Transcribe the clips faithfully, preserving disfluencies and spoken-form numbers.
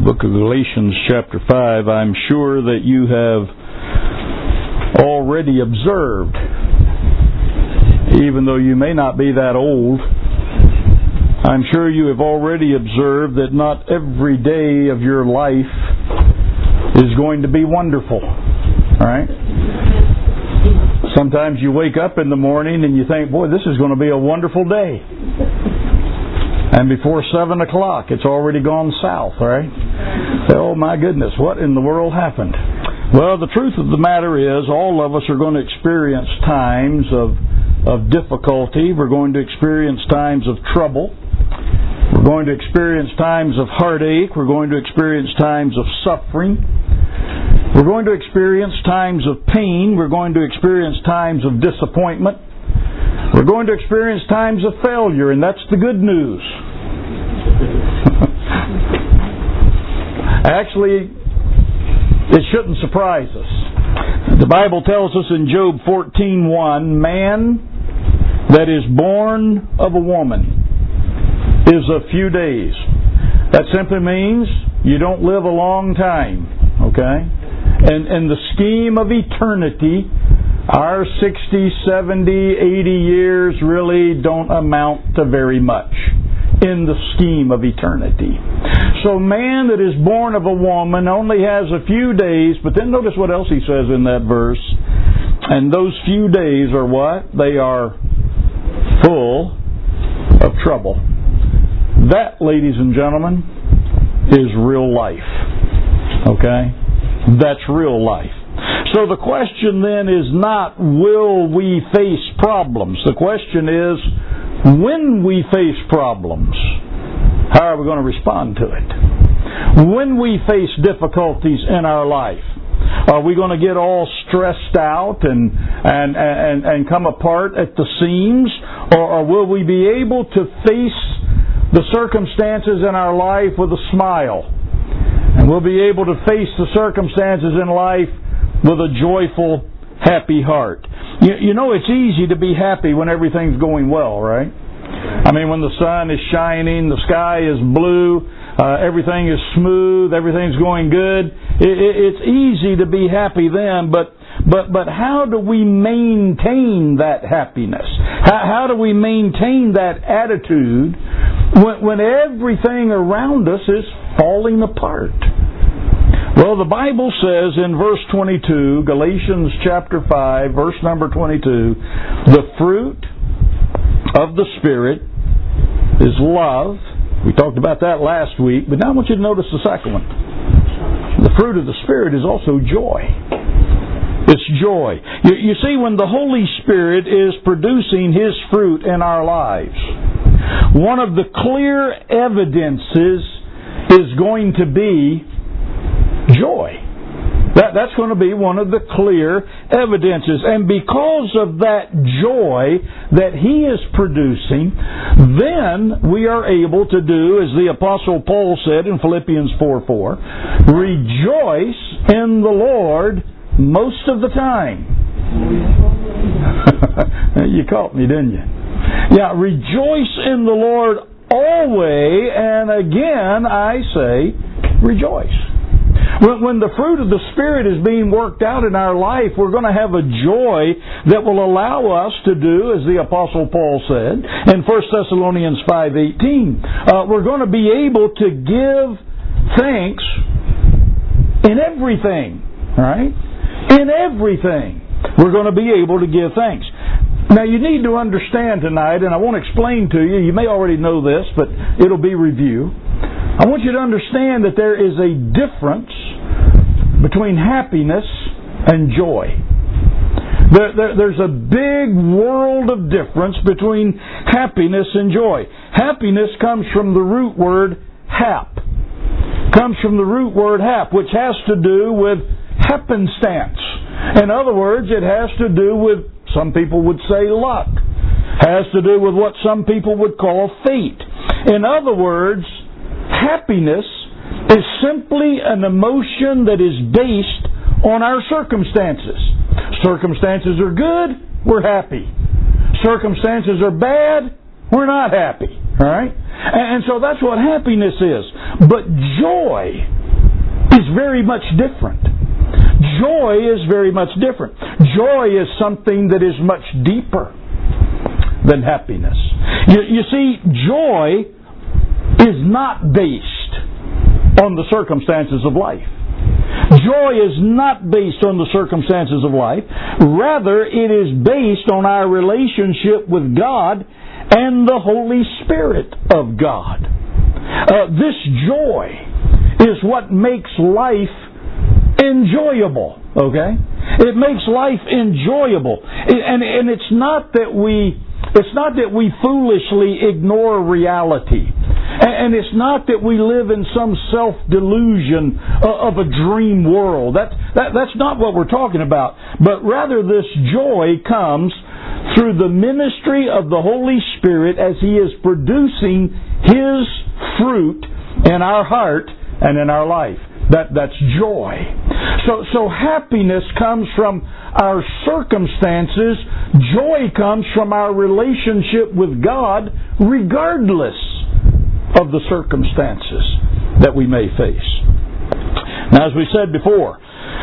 book of Galatians chapter five, I'm sure that you have already observed, even though you may not be that old, I'm sure you have already observed that not every day of your life is going to be wonderful. All right? Sometimes you wake up in the morning and you think, boy, this is going to be a wonderful day. And before seven o'clock, it's already gone south, right? Oh, my goodness, what in the world happened? Well, the truth of the matter is, all of us are going to experience times of, of difficulty. We're going to experience times of trouble. We're going to experience times of heartache. We're going to experience times of suffering. We're going to experience times of pain. We're going to experience times of disappointment. We're going to experience times of failure, and that's the good news. Actually, it shouldn't surprise us. The Bible tells us in Job fourteen one, man that is born of a woman is a few days. That simply means you don't live a long time, okay? And in the scheme of eternity, our sixty, seventy, eighty years really don't amount to very much in the scheme of eternity. So man that is born of a woman only has a few days, but then notice what else he says in that verse. And those few days are what? They are full of trouble. That, ladies and gentlemen, is real life. Okay? That's real life. So the question then is not, will we face problems? The question is, when we face problems, how are we going to respond to it? When we face difficulties in our life, are we going to get all stressed out and and and, and come apart at the seams? Or, or will we be able to face the circumstances in our life with a smile? And we'll be able to face the circumstances in life with a joyful, happy heart. You, you know, it's easy to be happy when everything's going well, right? I mean, when the sun is shining, the sky is blue, uh, everything is smooth, everything's going good. It, it, it's easy to be happy then, but but but how do we maintain that happiness? How, how do we maintain that attitude when, when everything around us is falling apart? Well, the Bible says in verse twenty-two, Galatians chapter five, verse number twenty-two, the fruit of the Spirit is love. We talked about that last week, but now I want you to notice the second one. The fruit of the Spirit is also joy. It's joy. You, you see, when the Holy Spirit is producing His fruit in our lives, one of the clear evidences is going to be joy. That, that's going to be one of the clear evidences. And because of that joy that He is producing, then we are able to do, as the Apostle Paul said in Philippians four four, rejoice in the Lord most of the time. You caught me, didn't you? Yeah, rejoice in the Lord always, and again I say, rejoice. When the fruit of the Spirit is being worked out in our life, we're going to have a joy that will allow us to do, as the Apostle Paul said in First Thessalonians five eighteen, uh, we're going to be able to give thanks in everything, right? In everything, we're going to be able to give thanks. Now, you need to understand tonight, and I won't explain to you, you may already know this, but it'll be review. I want you to understand that there is a difference between happiness and joy. There, there, there's a big world of difference between happiness and joy. Happiness comes from the root word hap. Comes from the root word hap, which has to do with happenstance. In other words, it has to do with, some people would say, luck. Has to do with what some people would call fate. In other words, happiness is simply an emotion that is based on our circumstances. Circumstances are good, we're happy. Circumstances are bad, we're not happy. All right? And so that's what happiness is. But joy is very much different. Joy is very much different. Joy is something that is much deeper than happiness. You, you see, joy is not based on the circumstances of life. Joy is not based on the circumstances of life. Rather, it is based on our relationship with God and the Holy Spirit of God. Uh, this joy is what makes life enjoyable, okay? It makes life enjoyable. And, and it's not that we it's not that we foolishly ignore reality. And it's not that we live in some self-delusion of a dream world. That, that, that's not what we're talking about. But rather this joy comes through the ministry of the Holy Spirit as He is producing His fruit in our heart and in our life. That, that's joy. So, so happiness comes from our circumstances. Joy comes from our relationship with God regardless of the circumstances that we may face. Now, as we said before,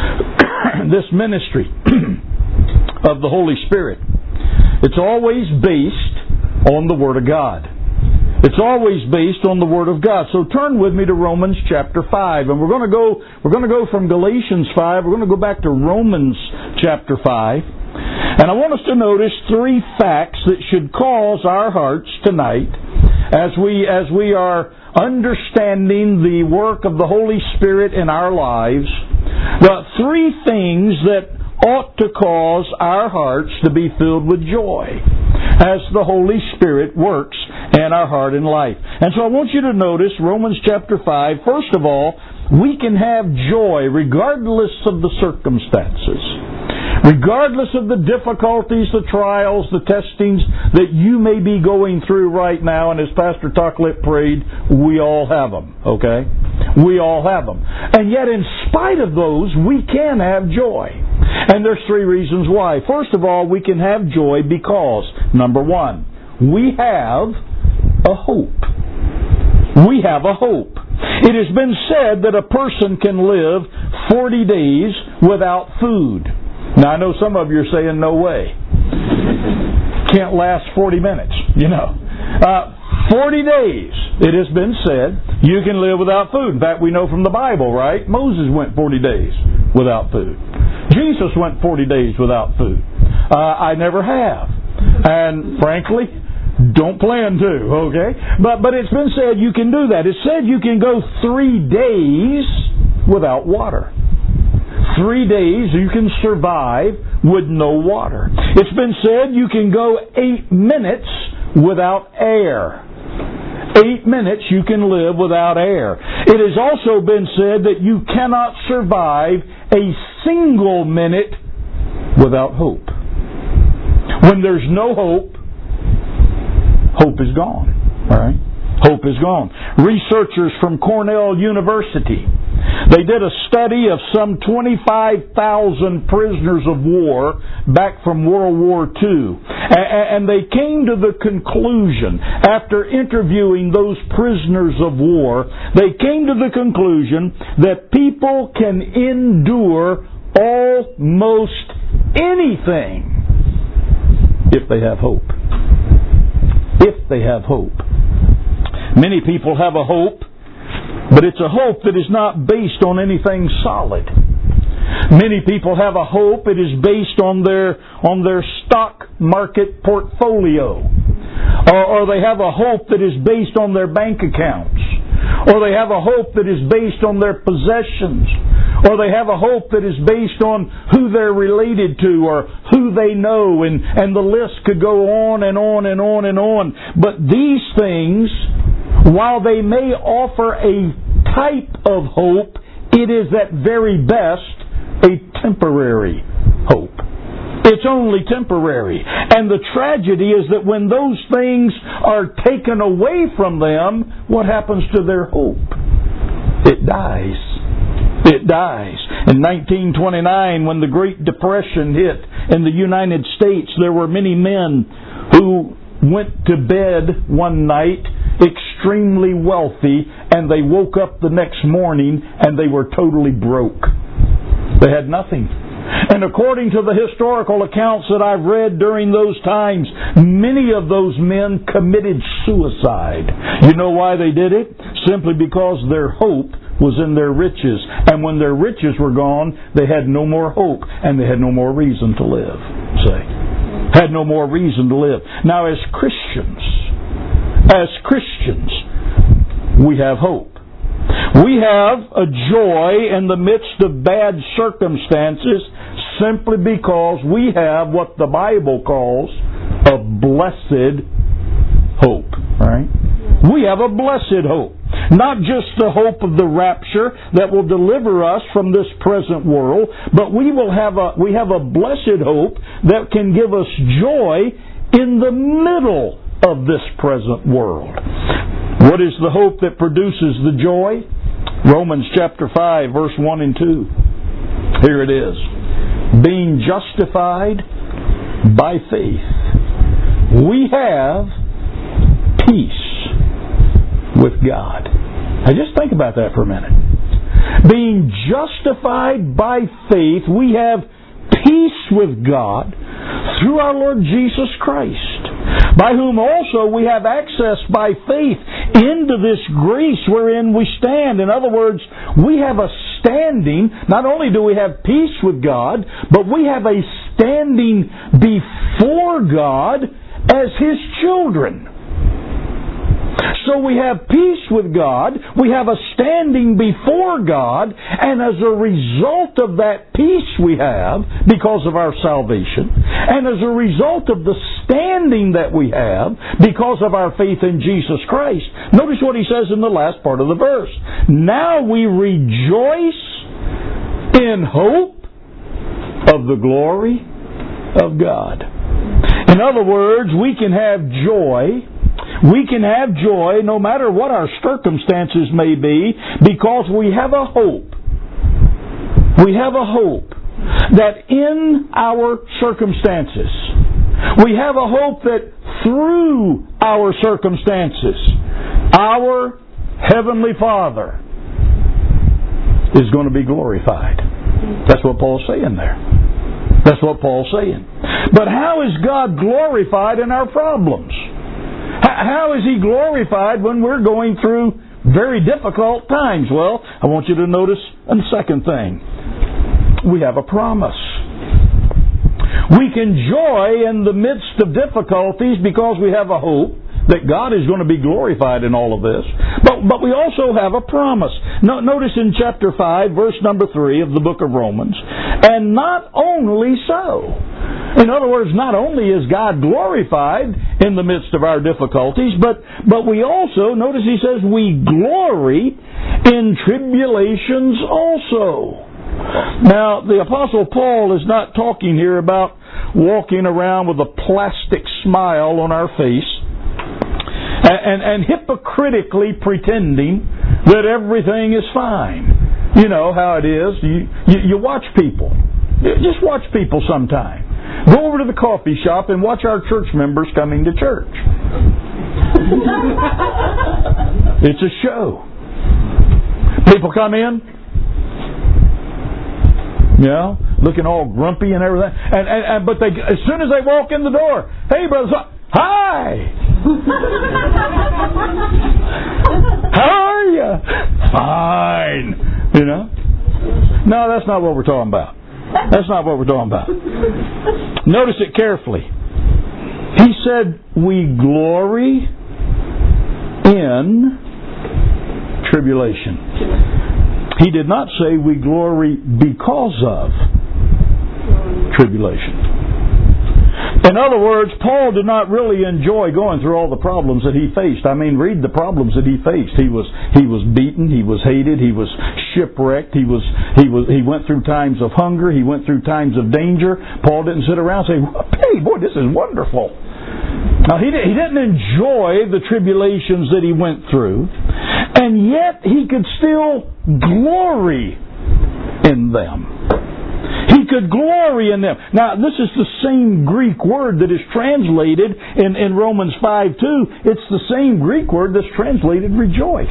this ministry of the Holy Spirit, it's always based on the Word of God. It's always based on the Word of God. So turn with me to Romans chapter five, and we're going to go we're going to go from Galatians five, we're going to go back to Romans chapter five. And I want us to notice three facts that should cause our hearts tonight as we as we are understanding the work of the Holy Spirit in our lives. The three things that ought to cause our hearts to be filled with joy as the Holy Spirit works in our heart and life. And so I want you to notice Romans chapter five. First of all, we can have joy regardless of the circumstances. Regardless of the difficulties, the trials, the testings that you may be going through right now, and as Pastor Talklett prayed, we all have them, okay? We all have them. And yet in spite of those, we can have joy. And there's three reasons why. First of all, we can have joy because, number one, we have a hope. We have a hope. It has been said that a person can live forty days without food. Now, I know some of you are saying, no way. Can't last forty minutes, you know. Uh, forty days, it has been said, you can live without food. In fact, we know from the Bible, right? Moses went forty days without food. Jesus went forty days without food. Uh, I never have. And frankly, don't plan to, okay? But, but it's been said you can do that. It's said you can go three days without water. Three days you can survive with no water. It's been said you can go eight minutes without air. Eight minutes you can live without air. It has also been said that you cannot survive a single minute without hope. When there's no hope, hope is gone. All right? Hope is gone. Researchers from Cornell University, they did a study of some twenty-five thousand prisoners of war back from World War Two. And they came to the conclusion, after interviewing those prisoners of war, they came to the conclusion that people can endure almost anything if they have hope. If they have hope. Many people have a hope, but it's a hope that is not based on anything solid. Many people have a hope, it is based on their on their stock market portfolio. Or, or they have a hope that is based on their bank accounts. Or they have a hope that is based on their possessions. Or they have a hope that is based on who they're related to or who they know. And, and the list could go on and on and on and on. But these things, while they may offer a type of hope, it is at very best a temporary hope. It's only temporary. And the tragedy is that when those things are taken away from them, what happens to their hope? It dies. It dies. In nineteen twenty-nine, when the Great Depression hit in the United States, there were many men who went to bed one night extremely extremely wealthy, and they woke up the next morning and they were totally broke. They had nothing. And according to the historical accounts that I've read during those times, many of those men committed suicide. You know why they did it? Simply because their hope was in their riches. And when their riches were gone, they had no more hope, and they had no more reason to live. Say, had no more reason to live. Now, as Christians, as Christians, we have hope. We have a joy in the midst of bad circumstances simply because we have what the Bible calls a blessed hope. Right? We have a blessed hope. Not just the hope of the rapture that will deliver us from this present world, but we will have a we have a blessed hope that can give us joy in the middle of this present world. What is the hope that produces the joy? Romans chapter five, verse one and two. Here it is. Being justified by faith, we have peace with God. Now just think about that for a minute. Being justified by faith, we have peace with God through our Lord Jesus Christ, by whom also we have access by faith into this grace wherein we stand. In other words, we have a standing. Not only do we have peace with God, but we have a standing before God as His children. So we have peace with God, we have a standing before God, and as a result of that peace we have, because of our salvation, and as a result of the standing that we have, because of our faith in Jesus Christ, notice what he says in the last part of the verse. Now we rejoice in hope of the glory of God. In other words, we can have joy. We can have joy no matter what our circumstances may be, because we have a hope. We have a hope that in our circumstances, we have a hope that through our circumstances, our Heavenly Father is going to be glorified. That's what Paul's saying there. That's what Paul's saying. But how is God glorified in our problems? How is He glorified when we're going through very difficult times? Well, I want you to notice a second thing. We have a promise. We can joy in the midst of difficulties because we have a hope that God is going to be glorified in all of this. But but we also have a promise. No, notice in chapter five, verse number three of the book of Romans, and not only so. In other words, not only is God glorified in the midst of our difficulties, but, but we also, notice he says, we glory in tribulations also. Now, the Apostle Paul is not talking here about walking around with a plastic smile on our face and, and, and hypocritically pretending that everything is fine. You know how it is. You, you, you watch people. Just watch people sometime. Go over to the coffee shop and watch our church members coming to church. It's a show. People come in, you know, looking all grumpy and everything, and, and, and but they, as soon as they walk in the door, hey brothers, hi, how are you? Fine, you know. No, that's not what we're talking about. That's not what we're talking about. Notice it carefully. He said, we glory in tribulation. He did not say we glory because of tribulation. In other words, Paul did not really enjoy going through all the problems that he faced. I mean, read the problems that he faced. He was he was beaten, he was hated, he was shipwrecked, he was he was he went through times of hunger, he went through times of danger. Paul didn't sit around and say, "Hey, boy, this is wonderful." Now, he he didn't enjoy the tribulations that he went through, and yet he could still glory in them. He could glory in them. Now, this is the same Greek word that is translated in, in Romans five two. It's the same Greek word that's translated rejoice.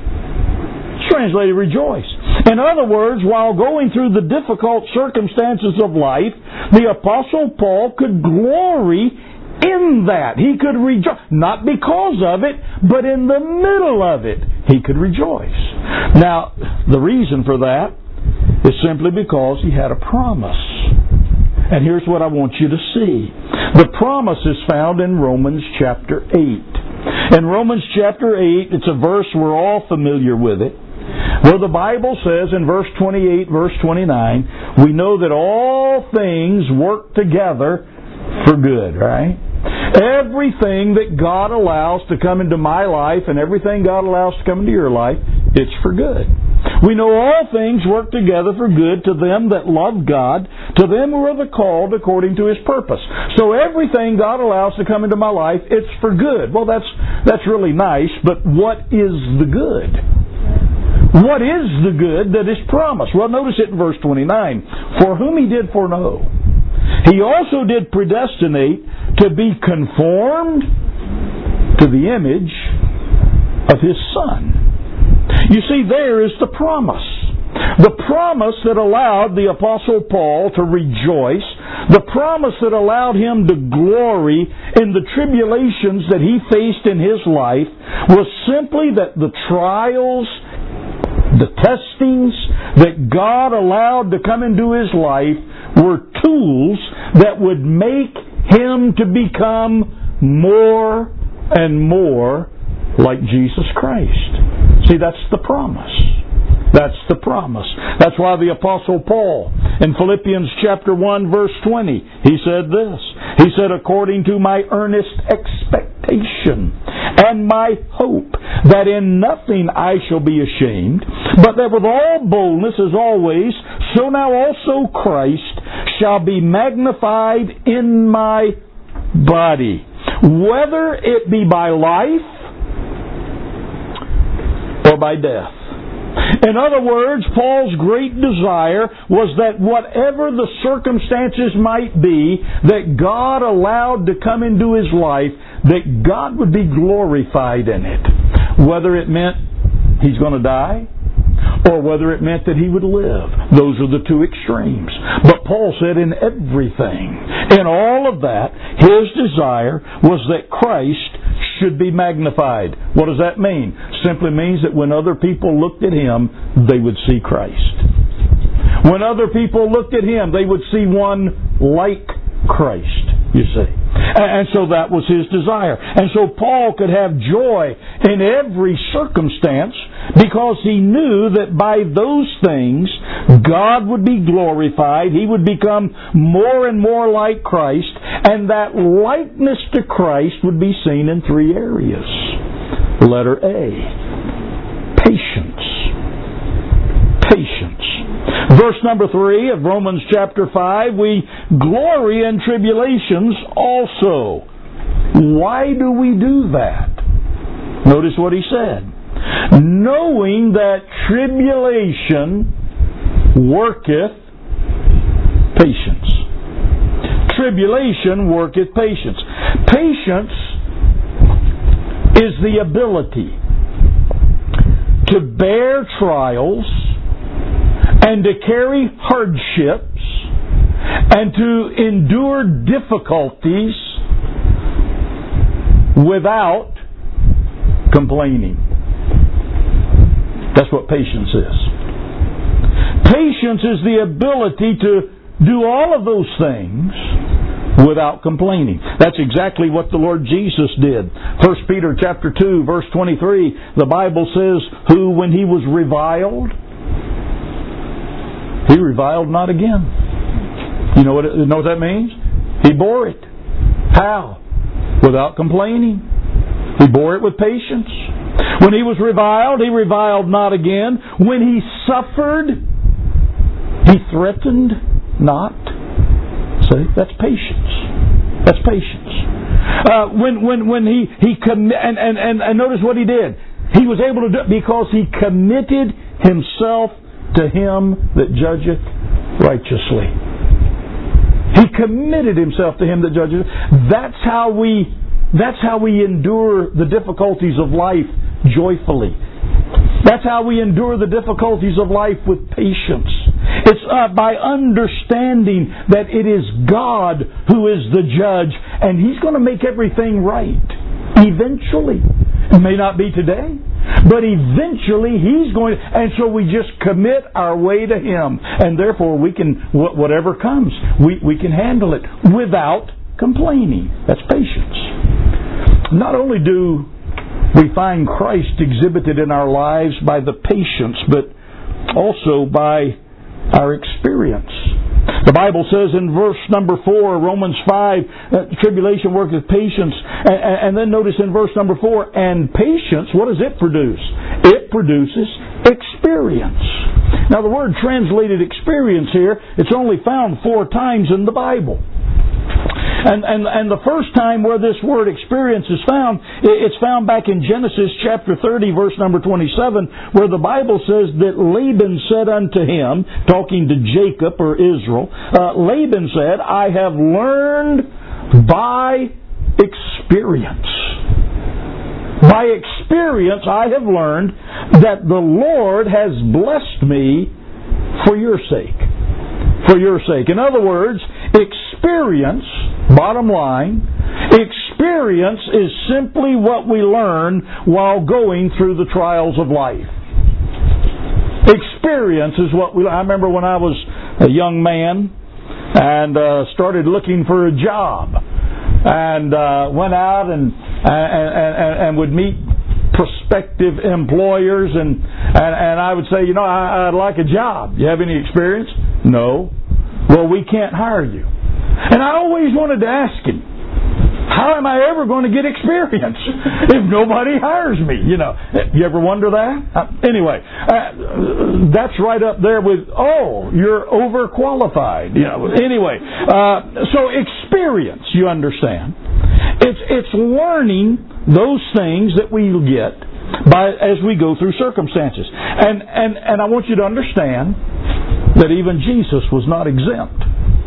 It's translated rejoice. In other words, while going through the difficult circumstances of life, the Apostle Paul could glory in that. He could rejoice. Not because of it, but in the middle of it, he could rejoice. Now, the reason for that is simply because he had a promise. And here's what I want you to see. The promise is found in Romans chapter eight. In Romans chapter eight, it's a verse we're all familiar with it, where the Bible says in verse twenty-eight, verse twenty-nine, we know that all things work together for good, right? Everything that God allows to come into my life and everything God allows to come into your life, it's for good. We know all things work together for good to them that love God, to them who are the called according to His purpose. So everything God allows to come into my life, it's for good. Well, that's that's really nice, but what is the good? What is the good that is promised? Well, notice it in verse twenty-nine. For whom He did foreknow, He also did predestinate to be conformed to the image of His Son. You see, there is the promise. The promise that allowed the Apostle Paul to rejoice, the promise that allowed him to glory in the tribulations that he faced in his life, was simply that the trials, the testings that God allowed to come into his life were tools that would make him to become more and more like Jesus Christ. See, that's the promise. That's the promise. That's why the Apostle Paul, in Philippians chapter one, verse twenty, he said this. He said, according to my earnest expectation and my hope that in nothing I shall be ashamed, but that with all boldness as always, so now also Christ shall be magnified in my body, whether it be by life or by death. In other words, Paul's great desire was that whatever the circumstances might be that God allowed to come into his life, that God would be glorified in it. Whether it meant he's going to die, or whether it meant that he would live. Those are the two extremes. But Paul said in everything, in all of that, his desire was that Christ should be magnified. What does that mean? Simply means that when other people looked at him, they would see Christ. When other people looked at him, they would see one like Christ, you see. And so that was his desire. And so Paul could have joy in every circumstance because he knew that by those things God would be glorified. He would become more and more like Christ, and that likeness to Christ would be seen in three areas. Letter A, patience. Patience. Verse number three of Romans chapter five, we glory in tribulations also. Why do we do that? Notice what he said. Knowing that tribulation worketh patience. Tribulation worketh patience. Patience is the ability to bear trials and to carry hardships and to endure difficulties without complaining. That's what patience is. Patience is the ability to do all of those things without complaining. That's exactly what the Lord Jesus did. First Peter chapter two, verse twenty-three, the Bible says, who when he was reviled, he reviled not again. You know what, you know what that means? He bore it. How? Without complaining. He bore it with patience. When he was reviled, he reviled not again. When he suffered, he threatened not. See, that's patience. That's patience. Uh, when when when he he commi- and, and and and notice what he did. He was able to do it because he committed himself to him that judgeth righteously. He committed Himself to Him that judges. That's how we, that's how we endure the difficulties of life joyfully. That's how we endure the difficulties of life with patience. It's uh, by understanding that it is God who is the judge, and He's going to make everything right. Eventually. It may not be today, but eventually He's going to, and so we just commit our way to Him, and therefore we can, whatever comes, we, we can handle it without complaining. That's patience. Not only do we find Christ exhibited in our lives by the patience, but also by our experience. The Bible says in verse number four, Romans five, uh, tribulation worketh patience. And, and then notice in verse number four, and patience, what does it produce? It produces experience. Now the word translated experience here, it's only found four times in the Bible. And, and and the first time where this word experience is found, it's found back in Genesis chapter thirty, verse number twenty-seven, where the Bible says that Laban said unto him, talking to Jacob or Israel, uh, Laban said, I have learned by experience. By experience I have learned that the Lord has blessed me for your sake. For your sake. In other words, experience, bottom line, experience is simply what we learn while going through the trials of life. Experience is what we... I remember when I was a young man and uh, started looking for a job, and uh, went out and, and, and, and would meet prospective employers, and, and, and I would say, you know, I, I'd like a job. You have any experience? No. Well, we can't hire you. And I always wanted to ask him, how am I ever going to get experience if nobody hires me? You know, you ever wonder that? Uh, anyway, uh, that's right up there with, oh, you're overqualified. You know, anyway, uh, so experience, you understand. It's it's learning those things that we get by as we go through circumstances. And and and I want you to understand that even Jesus was not exempt.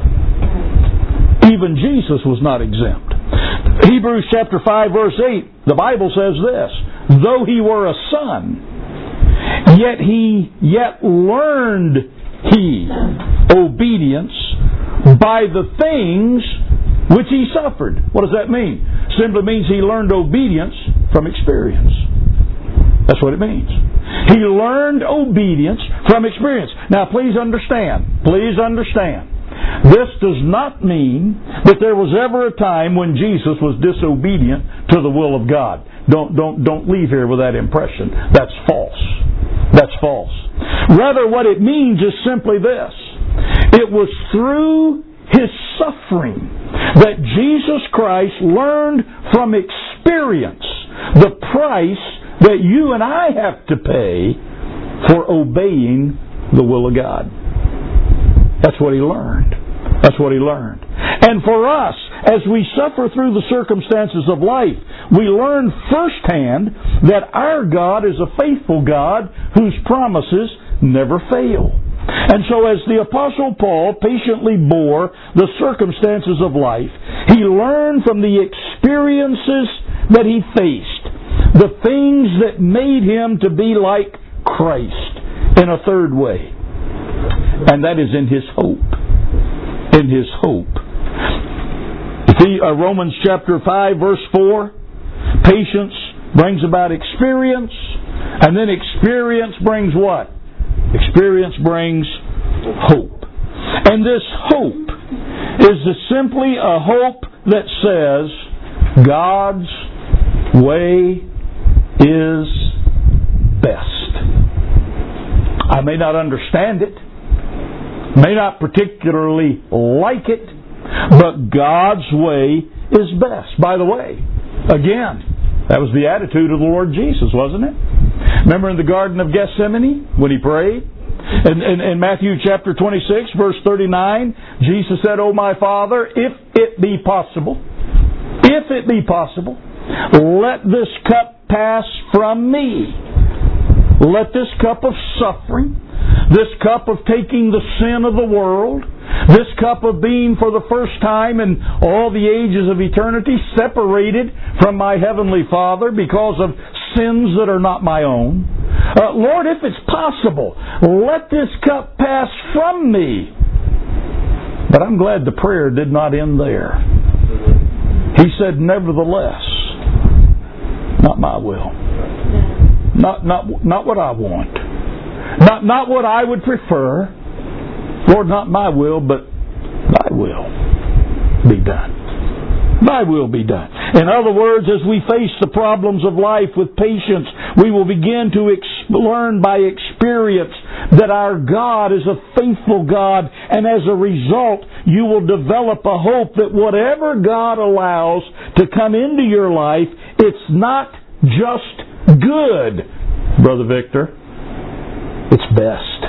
Even Jesus was not exempt. Hebrews chapter five verse eight, the Bible says this, though he were a son, yet he yet learned he obedience by the things which he suffered. What does that mean? Simply means he learned obedience from experience. That's what it means. He learned obedience from experience. Now please understand, please understand, this does not mean that there was ever a time when Jesus was disobedient to the will of God. Don't, don't, don't leave here with that impression. That's false. That's false. Rather, what it means is simply this. It was through His suffering that Jesus Christ learned from experience the price that you and I have to pay for obeying the will of God. That's what He learned. That's what He learned. And for us, as we suffer through the circumstances of life, we learn firsthand that our God is a faithful God whose promises never fail. And so as the Apostle Paul patiently bore the circumstances of life, he learned from the experiences that he faced, the things that made him to be like Christ in a third way. And that is in his hope. In his hope. See, uh, Romans chapter five verse four, patience brings about experience, and then experience brings what? Experience brings hope. And this hope is simply a hope that says God's way is best. I may not understand it, may not particularly like it, but God's way is best. By the way, again, that was the attitude of the Lord Jesus, wasn't it? Remember in the Garden of Gethsemane when He prayed? In, in, in Matthew chapter twenty-six, verse thirty-nine, Jesus said, "O my Father, if it be possible, if it be possible, let this cup pass from me. Let this cup of suffering, this cup of taking the sin of the world, This cup of being for the first time in all the ages of eternity separated from my Heavenly Father because of sins that are not my own. Uh, Lord, if it's possible, let this cup pass from me. But I'm glad the prayer did not end there. He said, nevertheless, not my will. Not, not, not what I want. Not, not what I would prefer. Lord, not my will, but Thy will be done. Thy will be done. In other words, as we face the problems of life with patience, we will begin to ex- learn by experience that our God is a faithful God, and as a result, you will develop a hope that whatever God allows to come into your life, it's not just good, Brother Victor. It's best.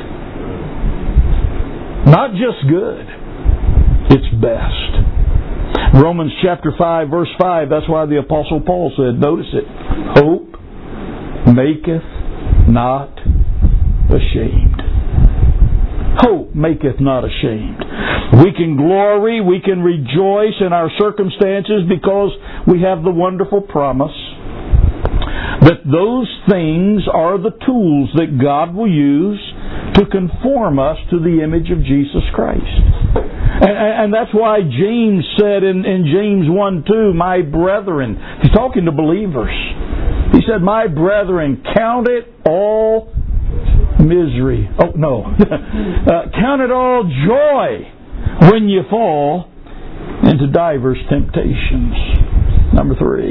Not just good. It's best. Romans chapter five, verse five, that's why the Apostle Paul said, notice it, hope maketh not ashamed. Hope maketh not ashamed. We can glory, we can rejoice in our circumstances because we have the wonderful promise that those things are the tools that God will use to conform us to the image of Jesus Christ. And, and that's why James said in, in James one two, my brethren, he's talking to believers. He said, my brethren, count it all misery. Oh, no. uh, count it all joy when you fall into divers temptations. Number three,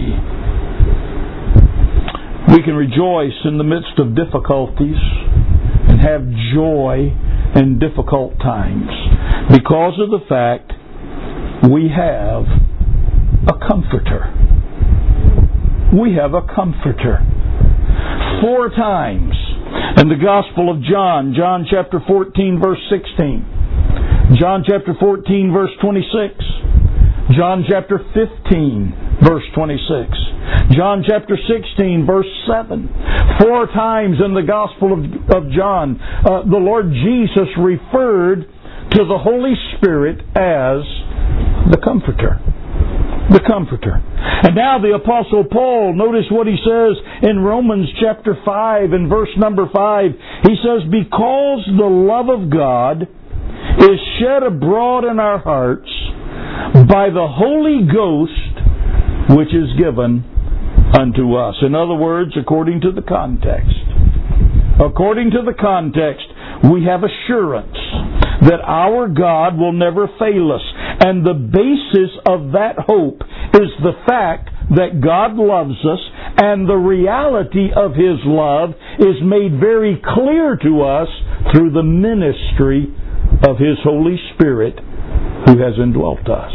we can rejoice in the midst of difficulties and have joy in difficult times because of the fact we have a comforter. We have a comforter. Four times in the Gospel of John, John chapter fourteen, verse sixteen, John chapter fourteen, verse twenty-six, John chapter fifteen, verse twenty-six, John chapter sixteen, verse seven. Four times in the Gospel of, of John, uh, the Lord Jesus referred to the Holy Spirit as the Comforter. The Comforter. And now the Apostle Paul, notice what he says in Romans chapter five and verse number five. He says, because the love of God is shed abroad in our hearts by the Holy Ghost which is given unto us. In other words, according to the context. According to the context, we have assurance that our God will never fail us. And the basis of that hope is the fact that God loves us, and the reality of His love is made very clear to us through the ministry of His Holy Spirit who has indwelt us.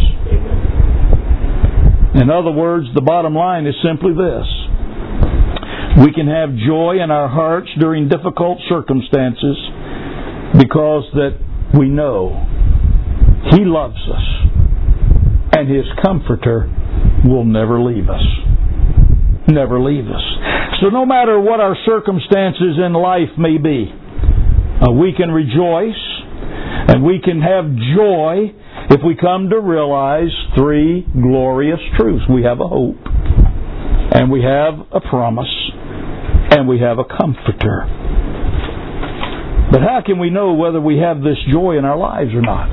In other words, the bottom line is simply this. We can have joy in our hearts during difficult circumstances because that we know He loves us and His Comforter will never leave us. Never leave us. So no matter what our circumstances in life may be, uh, we can rejoice and we can have joy if we come to realize three glorious truths. We have a hope, and we have a promise, and we have a comforter. But how can we know whether we have this joy in our lives or not?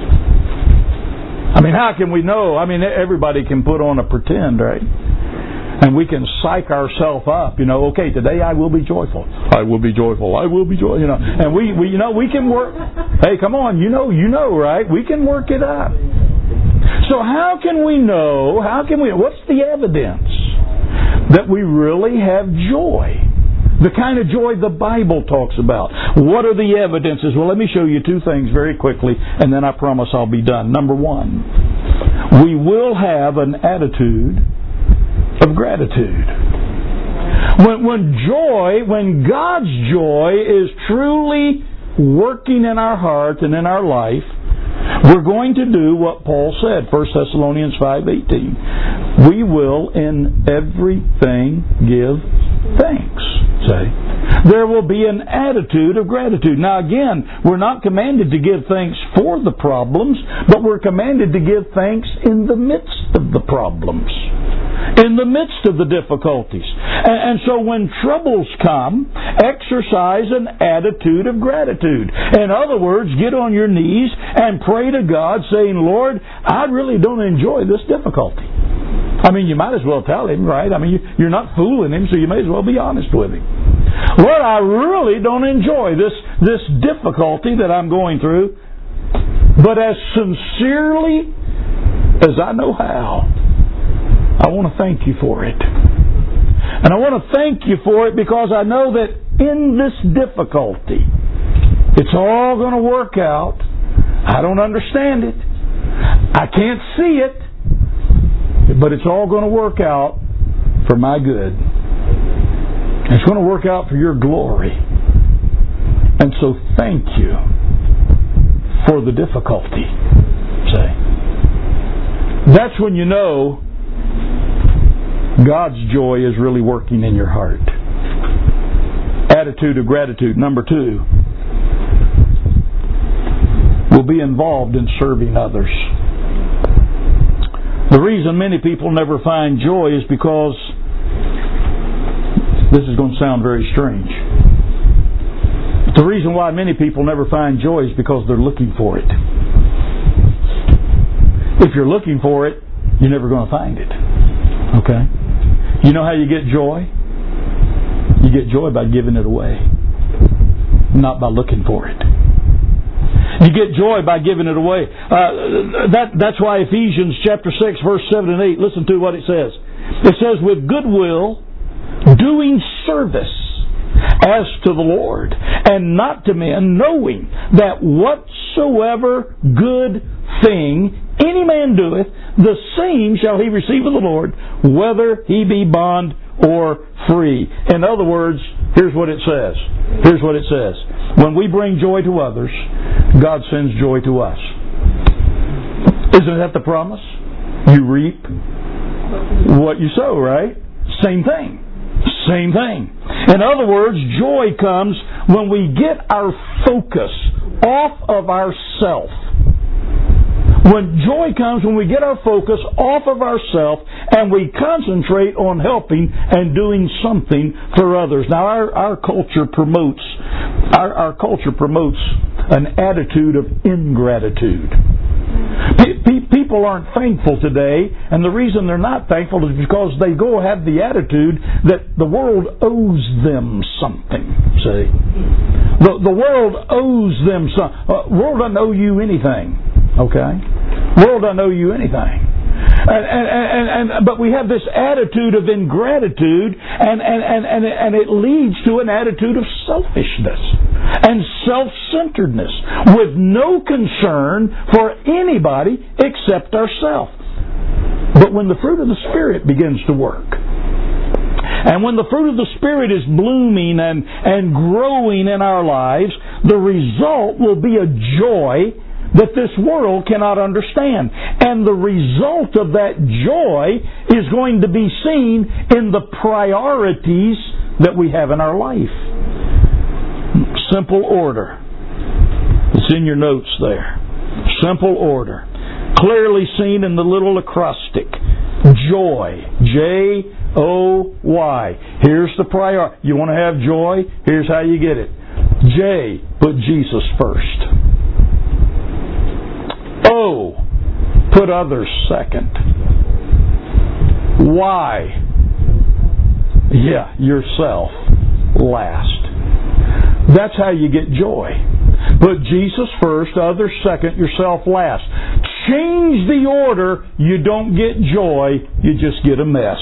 I mean, how can we know? I mean, everybody can put on a pretend, right? And we can psych ourselves up, you know, okay, today I will be joyful. I will be joyful. I will be joyful, you know. And we, we you know, we can work. Hey, come on, you know, you know, right? We can work it up. So how can we know, how can we, what's the evidence that we really have joy? The kind of joy the Bible talks about. What are the evidences? Well, let me show you two things very quickly, and then I promise I'll be done. Number one, we will have an attitude of gratitude. When, when joy, when God's joy is truly working in our heart and in our life, we're going to do what Paul said, First Thessalonians five eighteen. We will in everything give thanks. Say. There will be an attitude of gratitude. Now again, we're not commanded to give thanks for the problems, but we're commanded to give thanks in the midst of the problems, in the midst of the difficulties. And so when troubles come, exercise an attitude of gratitude. In other words, get on your knees and pray to God, saying, Lord, I really don't enjoy this difficulty. I mean, you might as well tell Him, right? I mean, you're not fooling Him, so you may as well be honest with Him. Lord, I really don't enjoy this, this difficulty that I'm going through, but as sincerely as I know how, I want to thank You for it. And I want to thank You for it because I know that in this difficulty, it's all going to work out. I don't understand it. I can't see it. But it's all going to work out for my good. It's going to work out for Your glory. And so thank You for the difficulty. Say. That's when you know God's joy is really working in your heart. Attitude of gratitude. Number two, will be involved in serving others. The reason many people never find joy is because, this is going to sound very strange, the reason why many people never find joy is because they're looking for it. If you're looking for it, you're never going to find it. Okay? You know how you get joy? You get joy by giving it away, not by looking for it. You get joy by giving it away. Uh, that, that's why Ephesians chapter six, verse seven and eight, listen to what it says. It says, with goodwill, doing service as to the Lord, and not to men, knowing that whatsoever good thing any man doeth, the same shall he receive of the Lord, whether he be bond or free. In other words, here's what it says. Here's what it says. When we bring joy to others, God sends joy to us. Isn't that the promise? You reap what you sow, right? Same thing. Same thing. In other words, joy comes when we get our focus off of ourself. When joy comes when we get our focus off of ourselves and we concentrate on helping and doing something for others. Now, our, our culture promotes our, our culture promotes an attitude of ingratitude. Pe- pe- people aren't thankful today, and the reason they're not thankful is because they go have the attitude that the world owes them something. See, the the world owes them something. Uh, world doesn't owe you anything. Okay? World doesn't owe you anything. And, and, and, and, but we have this attitude of ingratitude, and, and, and, and, and it leads to an attitude of selfishness and self-centeredness with no concern for anybody except ourselves. But when the fruit of the Spirit begins to work, and when the fruit of the Spirit is blooming and, and growing in our lives, the result will be a joy that this world cannot understand. And the result of that joy is going to be seen in the priorities that we have in our life. Simple order. It's in your notes there. Simple order. Clearly seen in the little acrostic. Joy. J O Y. Here's the priority. You want to have joy? Here's how you get it. J. Put Jesus first. O. Put others second. Y. Yeah, yourself last. That's how you get joy. Put Jesus first, others second, yourself last. Change the order, you don't get joy, you just get a mess.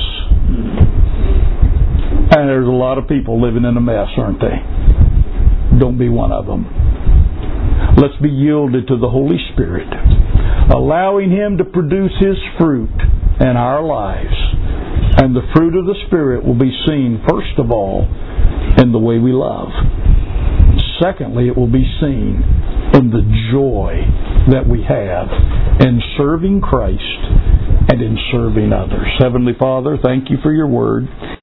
And there's a lot of people living in a mess, aren't they? Don't be one of them. Let's be yielded to the Holy Spirit, allowing Him to produce His fruit in our lives. And the fruit of the Spirit will be seen, first of all, in the way we love. Secondly, it will be seen in the joy that we have in serving Christ and in serving others. Heavenly Father, thank You for Your Word.